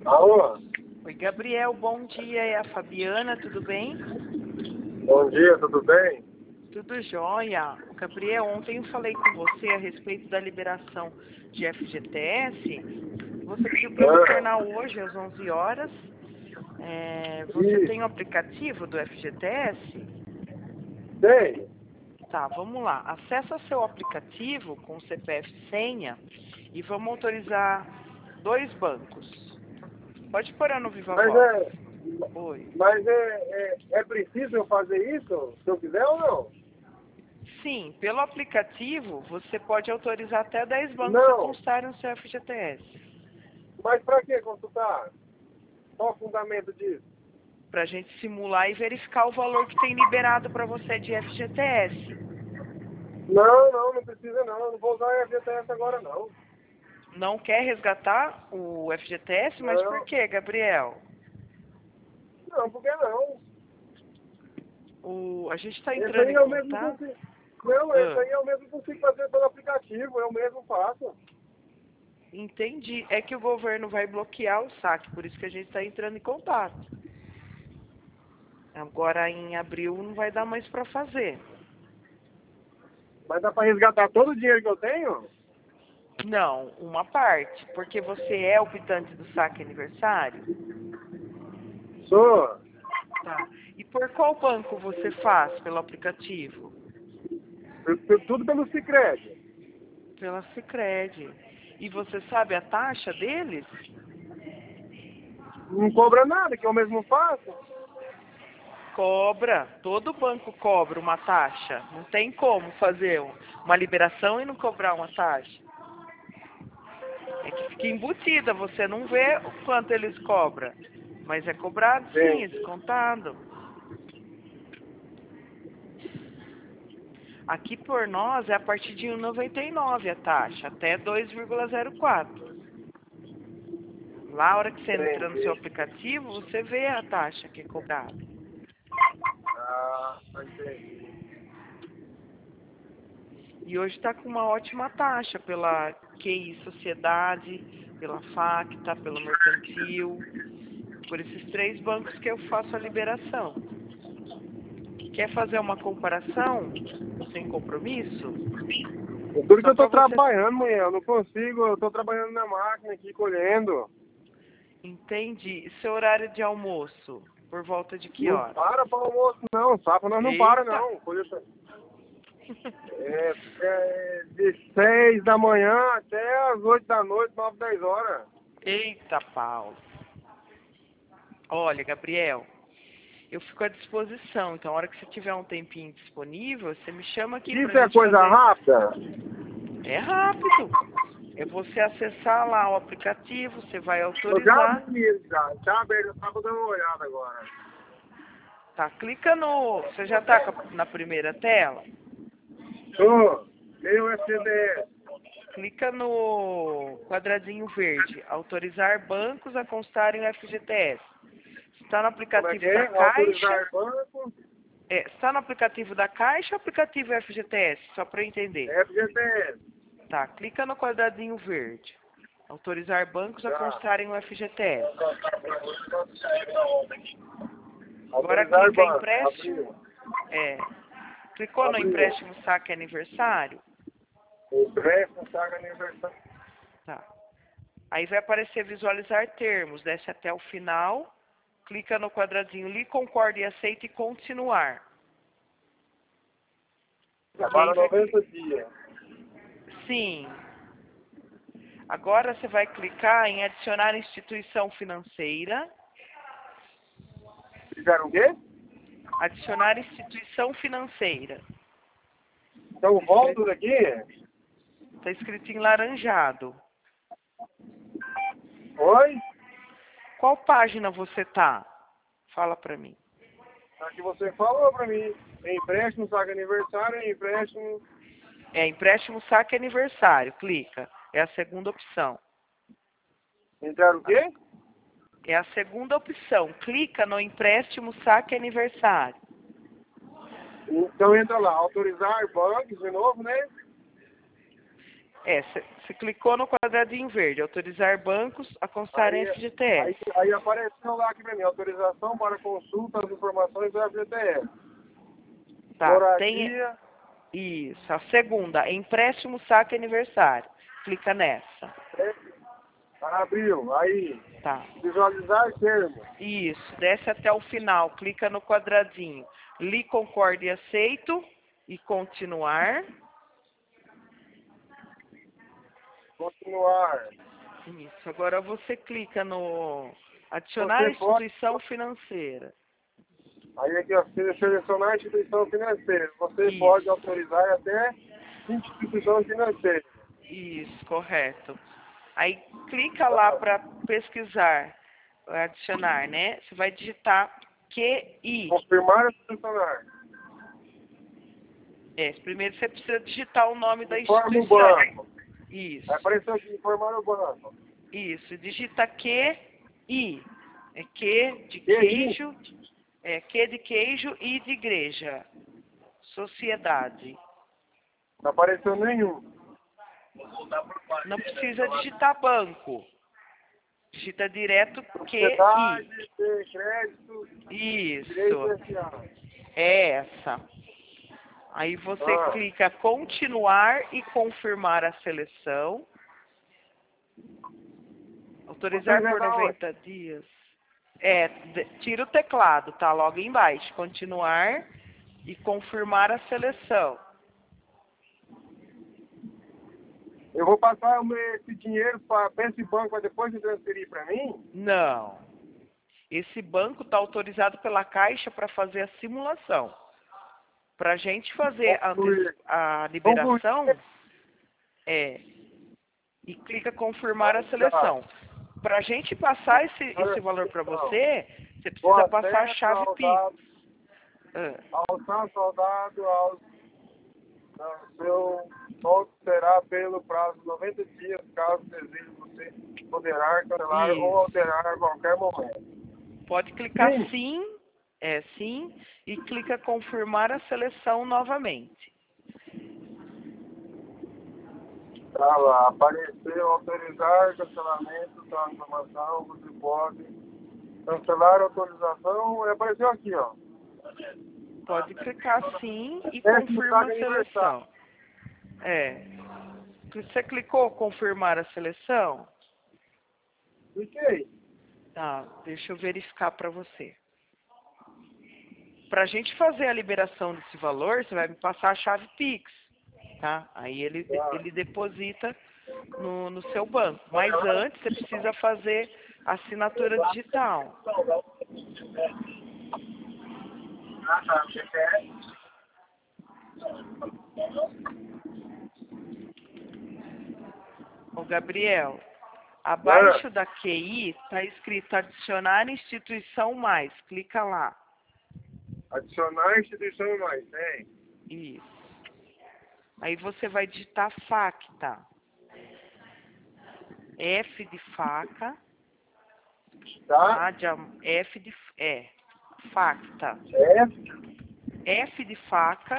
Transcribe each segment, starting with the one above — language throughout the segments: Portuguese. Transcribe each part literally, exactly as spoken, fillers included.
Alô? Oi, Gabriel, bom dia. É a Fabiana, tudo bem? Bom dia, tudo bem? Tudo jóia. Gabriel, ontem eu falei com você a respeito da liberação de F G T S. Você pediu para eu Ah, retornar hoje às onze horas. É, você e tem o aplicativo do F G T S? tem. Tá, vamos lá. Acessa seu aplicativo com C P F e senha e vamos autorizar dois bancos. Pode pôr no Viva Mas Voz. é, Oi. mas é, é, é preciso eu fazer isso? Se eu quiser ou não? Sim, pelo aplicativo você pode autorizar até dez bancos a Não. constarem no seu F G T S. Mas pra que consultar? Qual o fundamento disso? Para a gente simular e verificar o valor que tem liberado para você de F G T S. Não, não, não precisa não. Eu não vou usar a F G T S agora não. Não quer resgatar o F G T S? Mas por Não. que, Gabriel? Não, por que não? O, a gente está Esse entrando aí em eu mesmo contato. consigo. Não, esse Ah, aí eu mesmo consigo fazer pelo aplicativo. Eu mesmo faço. entendi. É que o governo vai bloquear o saque, por isso que a gente está entrando em contato. Agora em abril não vai dar mais para fazer. Mas dá pra resgatar todo o dinheiro que eu tenho? Não, uma parte, porque você é optante do saque aniversário. Sou. Tá. E por qual banco você faz pelo aplicativo? Eu- eu- Tudo pelo Sicredi. Pela Sicredi. E você sabe a taxa deles? Não cobra nada, que eu mesmo faço. Cobra. Todo banco cobra uma taxa. Não tem como fazer uma liberação e não cobrar uma taxa. É que fica embutida, você não vê o quanto eles cobram. Mas é cobrado sim, é Entendi. descontado. Aqui por nós é a partir de um vírgula noventa e nove a taxa, até dois vírgula zero quatro. Lá, a hora que você entra no seu Entendi. aplicativo, você vê a taxa que é cobrada. Ah, entendi. E hoje está com uma ótima taxa pela Q I Sociedade, pela Facta, pelo Mercantil, por esses três bancos que eu faço a liberação. Quer fazer uma comparação sem compromisso? Tudo que Só eu tô para você trabalhando, mulher, eu não consigo, eu tô trabalhando na máquina aqui, colhendo. entender seu horário de almoço, por volta de que Não hora? para para almoço, não, safra nós não para, Eita! não. Colheita- É, é de seis da manhã até as oito da noite, nove, dez horas. Eita, Paulo! Olha, Gabriel, eu fico à disposição. Então, a hora que você tiver um tempinho disponível, você me chama aqui pra Isso é gente coisa fazer. rápida? É rápido. É você acessar lá o aplicativo, você vai Eu já autorizar. abri ele, já. Já abri, eu tava dando uma olhada agora. Tá, clica no. Você já tá com a- na primeira tela? Tô, tem o F G D S. Clica no quadradinho verde. Autorizar bancos a constarem o F G T S. Está no Como é que aplicativo da é? Caixa. Autorizar banco, É, está no aplicativo da Caixa ou aplicativo F G T S? Só para eu entender. F G D S. Tá, clica no quadradinho verde. Autorizar bancos a Já. constarem o F G T S. Agora Autorizar clica em banco. empréstimo. Abriu. É, clicou no Abriu. empréstimo saque aniversário? Empréstimo, saga aniversário. Tá. Aí vai aparecer visualizar termos. Desce até o final. Clica no quadradinho ali, concorda e aceita e continuar. E aí Para vai... noventa dias. Sim. Agora você vai clicar em adicionar instituição financeira. Fizeram o quê? Adicionar instituição financeira. Então Está volto escrito, daqui. tá escrito em laranjado. Oi? Qual página você tá? Fala pra mim. A que você falou pra mim. Empréstimo, saga aniversário, empréstimo. É empréstimo saque aniversário. Clica. É a segunda opção. Entraram o quê? É a segunda opção. Clica no empréstimo saque aniversário. Então entra lá, autorizar bancos de novo, né? É, você clicou no quadradinho verde, autorizar bancos a constarem Aí, F G T S. aí, aí apareceu lá aqui pra mim, autorização para consulta das informações do F G T S. Tá, tem Moradia, isso. A segunda, empréstimo, saque aniversário. Clica nessa. abriu, aí, Tá. visualizar termo. Isso, desce até o final, clica no quadradinho. Li, concordo e aceito. E continuar. Continuar. Isso, agora você clica no adicionar Você pode, instituição financeira. aí aqui, ó, selecionar a instituição financeira. Você Isso. pode autorizar até instituição financeira. Isso, correto. Aí clica lá para pesquisar, adicionar, né? Você vai digitar Q I. Confirmar ou selecionar. É, primeiro você precisa digitar o nome da Informa o instituição. banco. Isso. Aí apareceu aqui, informar o banco. Isso, digita Q I. É Q de Q I. queijo, é Q de queijo e de igreja. Sociedade. Não apareceu nenhum. Não precisa digitar banco. Digita direto Q I. Sociedade, ter crédito, Isso. direito S A. É essa. Aí você Ah. clica continuar e confirmar a seleção. Autorizar Você por vai noventa dias. É, de- tira o teclado, tá? Logo embaixo. Continuar e confirmar a seleção. Eu vou passar o meu- esse dinheiro para esse banco para depois de transferir para mim? Não. Esse banco está autorizado pela Caixa para fazer a simulação. Para a gente fazer a, Concluir. a liberação, Concluir. é, e clica confirmar a seleção. Para a gente passar esse, esse valor para você, você precisa Boa passar a fé, chave P I saudado, C. Ah, ao Santo Soldado, ao ao seu voto será pelo prazo de noventa dias, caso deseje você poderá cancelar Isso. ou alterar a qualquer momento. Pode clicar Sim. sim, é sim, e clica confirmar a seleção novamente. Tá lá, apareceu autorizar cancelamento da informação, você pode cancelar a autorização, e apareceu aqui, ó. Pode clicar sim e Esse confirma a saque seleção. É. Você clicou confirmar a seleção? Cliquei. Tá, deixa eu verificar para você. Para a gente fazer a liberação desse valor, você vai me passar a chave Pix, tá? Aí ele, Tá. ele deposita no, no seu banco. Mas antes você precisa fazer a assinatura digital. Ah, tá, você quer? Ô Gabriel, abaixo da Q I está escrito adicionar instituição mais. Clica lá. Adicionar instituição mais, tem. Isso. Aí você vai digitar facta. F de faca. Tá? A de am- F de é. Facta. É? F de faca.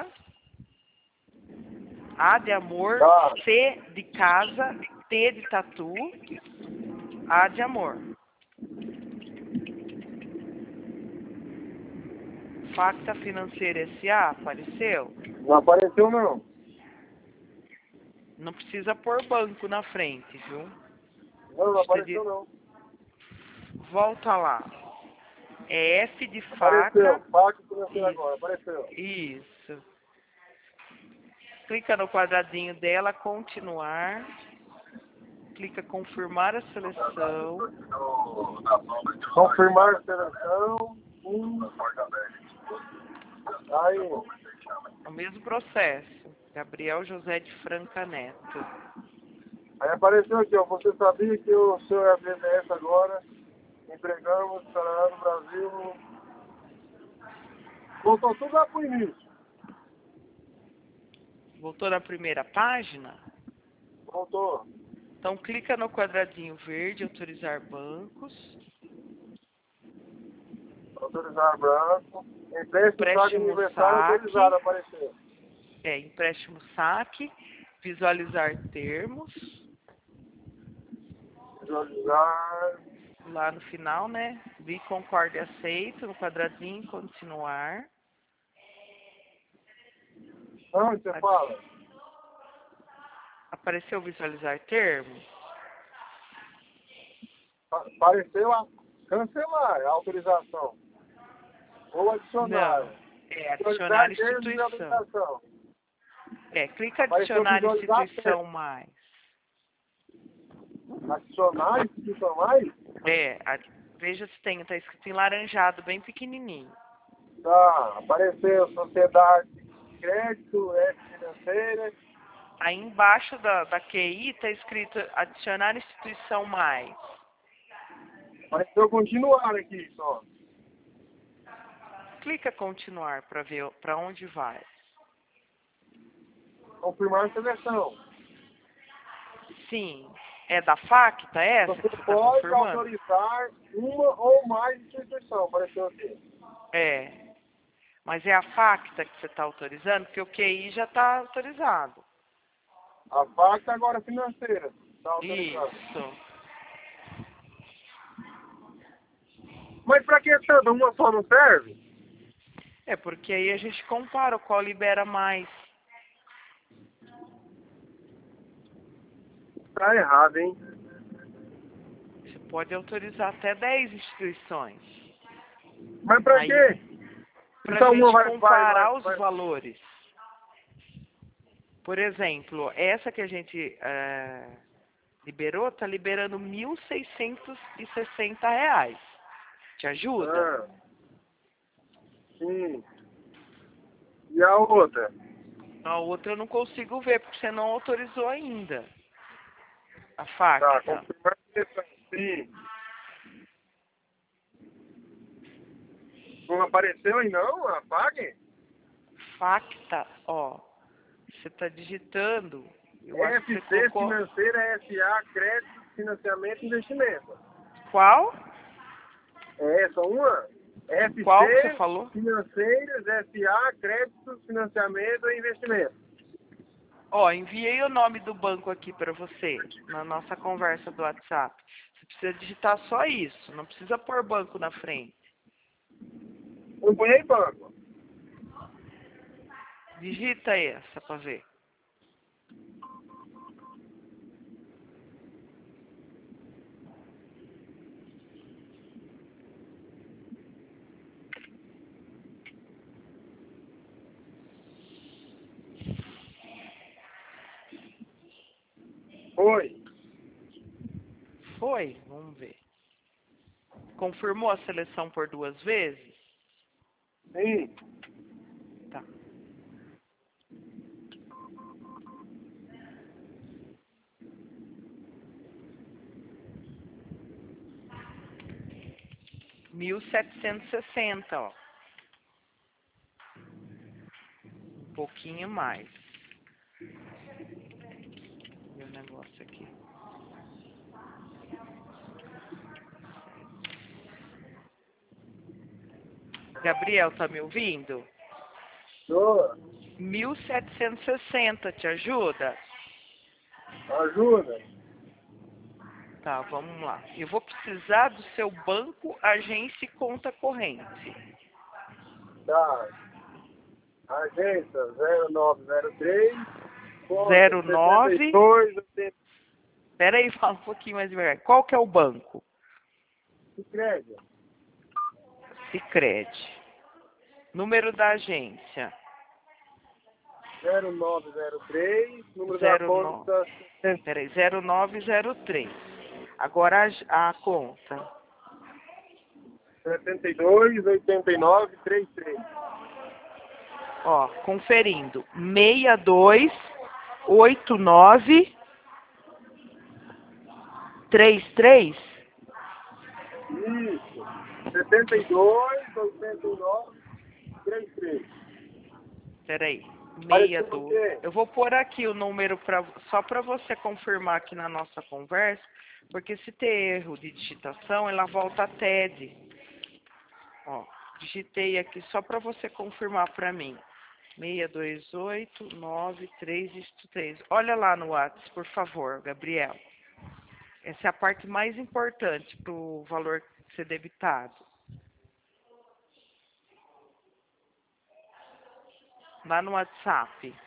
A de amor. Tá. C de casa. T de tatu. A de amor. Facta Financeira S A apareceu? Não apareceu, não. Não precisa pôr banco na frente, viu? Não, não apareceu, não. Volta lá. É F de Apareceu. faca. Faca financeira Isso. agora, apareceu. Isso. Clica no quadradinho dela, continuar. Clica confirmar a seleção. Confirmar a seleção. Um. Aí. É o mesmo processo. Gabriel José de Franca Neto. Aí apareceu aqui, ó. Você sabia que o seu F G T S agora entregamos para no Brasil. Voltou tudo lá pro início. Voltou na primeira página? Voltou. Então clica no quadradinho verde, autorizar bancos. Autorizar branco. Empréstimo saque Empréstimo aniversário saque. autorizado, apareceu. É, empréstimo saque. visualizar termos. Visualizar. Lá no final, né? Vi, concordo e aceito. No quadradinho, continuar. Onde você fala? Apareceu visualizar termos? Apareceu a cancelar a autorização. Ou adicionar. Não. É Visualizar adicionar termos de instituição. autorização. É, clica Apareceu adicionar visualizar instituição mais. Adicionar instituição mais? É, a- veja se tem, tá escrito em laranjado, bem pequenininho. Tá. Apareceu sociedade de crédito, S financeira. Aí embaixo da, da Q I tá escrito adicionar instituição mais. Apareceu continuar aqui só. Clica continuar para ver para onde vai. Confirmar a seleção. Sim. É da Facta essa Você que você está pode confirmando? autorizar uma ou mais instituição. Apareceu aqui. É. Mas é a Facta que você está autorizando? Porque o Q I já está autorizado. A Facta agora financeira. Está autorizada. Isso. Mas para que toda uma só não serve? É porque aí a gente compara qual libera mais. Tá errado, hein? Você pode autorizar até dez instituições. Mas para Aí, quê? para a Então gente uma vai, comparar vai, vai, os vai. valores. Por exemplo, essa que a gente é, liberou, está liberando mil seiscentos e sessenta reais. Te ajuda? Ah, sim. E a outra? A outra eu não consigo ver, porque você não autorizou ainda. A Tá, Facta. confirmar a seleção. Sim. Não apareceu aí não? Apague? Facta, ó. Você está digitando. Eu acho que você F C colocou... Financeira S A Crédito, Financiamento e Investimento. Qual? É essa uma? Qual que você F C falou? Financeiras S A Crédito, Financiamento e Investimento. Ó, enviei o nome do banco aqui para você, na nossa conversa do WhatsApp. Você precisa digitar só isso, não precisa pôr banco na frente. Eu ponhei banco. Digita essa para ver. Foi. Foi? Vamos ver. Confirmou a seleção por duas vezes? Sim. Tá. mil setecentos e sessenta, ó. Um pouquinho mais. Meu negócio aqui. Gabriel, tá me ouvindo? Tô. mil setecentos e sessenta, te ajuda? Ajuda. Tá, vamos lá. Eu vou precisar do seu banco, agência e conta corrente. Tá. Agência zero nove zero três. zero nove. dois, oitenta. Espera aí, fala um pouquinho mais devagar. Qual que é o banco? Crédito. Sicredi. Número da agência. zero nove zero três. Número da zero nove. conta. Espera aí, zero nove zero três. Agora a, a conta. setenta e dois, oitenta e nove, trinta e três. Ó, conferindo. seis dois oito nove três três. Isso. setenta e dois, oitenta e nove, trinta e três. Espera aí. Apareceu seis o dois. quê? Eu vou pôr aqui o número pra, só para você confirmar aqui na nossa conversa, porque se ter erro de digitação, ela volta a T E D. Ó, digitei aqui só para você confirmar para mim. seis dois oito, nove três três. Olha lá no WhatsApp, por favor, Gabriel. Essa é a parte mais importante para o valor ser debitado. Lá no WhatsApp.